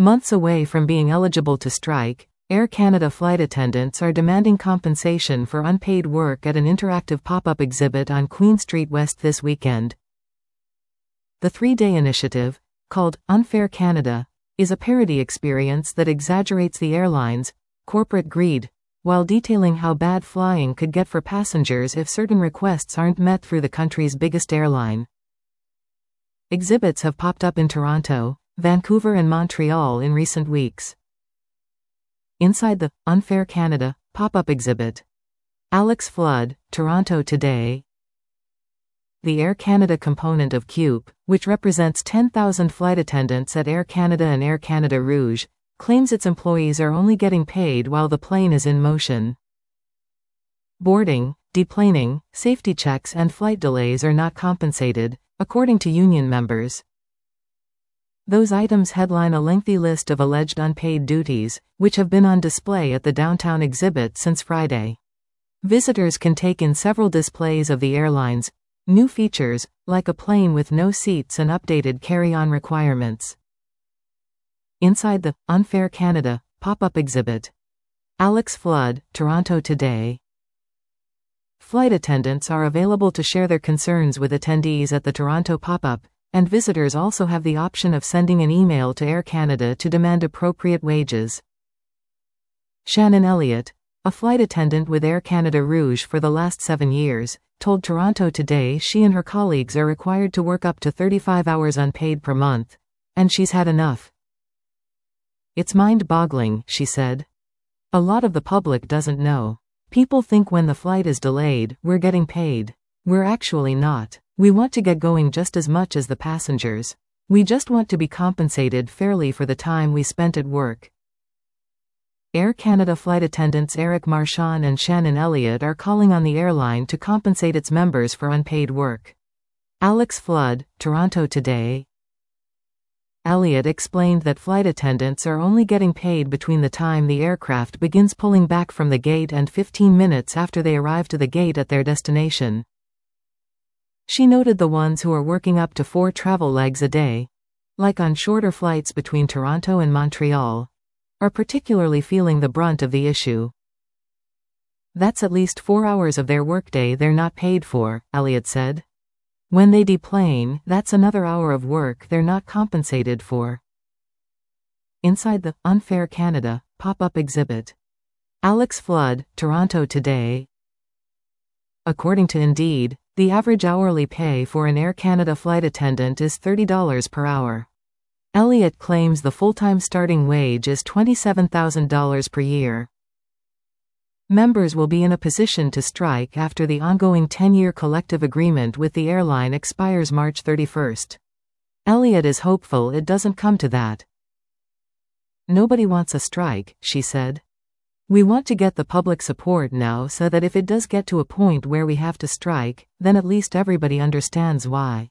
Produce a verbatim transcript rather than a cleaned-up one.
Months away from being eligible to strike, Air Canada flight attendants are demanding compensation for unpaid work at an interactive pop-up exhibit on Queen Street West this weekend. The three-day initiative, called Unfair Canada, is a parody experience that exaggerates the airline's corporate greed, while detailing how bad flying could get for passengers if certain requests aren't met through the country's biggest airline. Exhibits have popped up in Toronto, Vancouver and Montreal in recent weeks. Inside the Unfair Canada pop-up exhibit. Alex Flood, Toronto Today. The Air Canada component of C U P, which represents ten thousand flight attendants at Air Canada and Air Canada Rouge, claims its employees are only getting paid while the plane is in motion. Boarding, deplaning, safety checks and flight delays are not compensated, according to union members. Those items headline a lengthy list of alleged unpaid duties, which have been on display at the downtown exhibit since Friday. Visitors can take in several displays of the airline's new features, like a plane with no seats and updated carry-on requirements. Inside the Unfair Canada pop-up exhibit. Alex Flood, Toronto Today. Flight attendants are available to share their concerns with attendees at the Toronto pop-up, and visitors also have the option of sending an email to Air Canada to demand appropriate wages. Shannon Elliott, a flight attendant with Air Canada Rouge for the last seven years, told Toronto Today she and her colleagues are required to work up to thirty-five hours unpaid per month, and she's had enough. It's mind-boggling, she said. A lot of the public doesn't know. People think when the flight is delayed, we're getting paid. We're actually not. We want to get going just as much as the passengers. We just want to be compensated fairly for the time we spent at work. Air Canada flight attendants Eric Marchand and Shannon Elliott are calling on the airline to compensate its members for unpaid work. Alex Flood, Toronto Today. Elliott explained that flight attendants are only getting paid between the time the aircraft begins pulling back from the gate and fifteen minutes after they arrive to the gate at their destination. She noted the ones who are working up to four travel legs a day, like on shorter flights between Toronto and Montreal, are particularly feeling the brunt of the issue. That's at least four hours of their workday they're not paid for, Elliott said. When they deplane, that's another hour of work they're not compensated for. Inside the Unfair Canada pop-up exhibit. Alex Flood, Toronto Today. According to Indeed, the average hourly pay for an Air Canada flight attendant is thirty dollars per hour. Elliott claims the full-time starting wage is twenty-seven thousand dollars per year. Members will be in a position to strike after the ongoing ten-year collective agreement with the airline expires March thirty-first. Elliott is hopeful it doesn't come to that. Nobody wants a strike, she said. We want to get the public support now so that if it does get to a point where we have to strike, then at least everybody understands why.